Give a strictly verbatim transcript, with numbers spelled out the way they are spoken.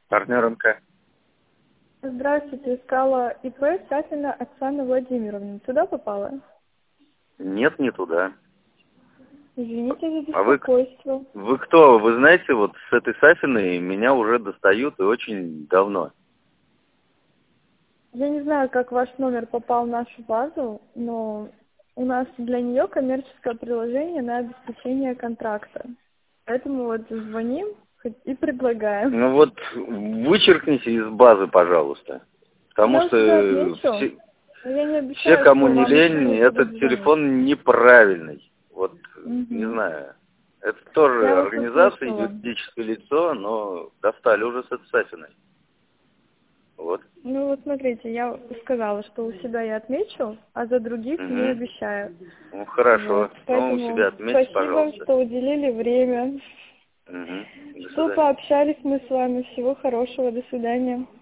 Партнер эм ка. Здравствуйте, искала ИП Сафина Оксана Владимировна. Туда попала? Нет, не туда. Извините за А вы, беспокойство. вы кто? Вы знаете, вот с этой Сафиной меня уже достают и очень давно. Я не знаю, как ваш номер попал в нашу базу, но у нас для нее коммерческое приложение на обеспечение контракта. Поэтому вот звоним и предлагаем. Ну вот, вычеркните из базы, пожалуйста. Потому Я у себя что отмечу, все, но я не все, обещаю, кому что не вам еще лень, не будут этот звонить. телефон неправильный. Вот, не Угу. знаю. Это тоже Я вас организация, услышала. юридическое лицо, но достали уже с этой Сафиной. Вот. Ну вот смотрите, я сказала, что у себя я отмечу, а за других не Угу. обещаю. Ну, Вот. хорошо. Ну, у Поэтому себя отметьте, спасибо, пожалуйста. что уделили время. Угу. До Что свидания. пообщались мы с вами. Всего хорошего. До свидания.